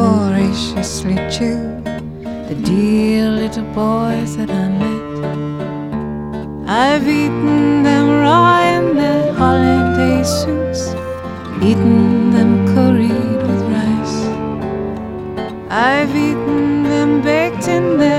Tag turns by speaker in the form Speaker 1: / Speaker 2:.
Speaker 1: voraciously chew the dear little boys that I met. I've eaten them raw in their holiday suits, eaten them curried with rice. I've eaten them baked in their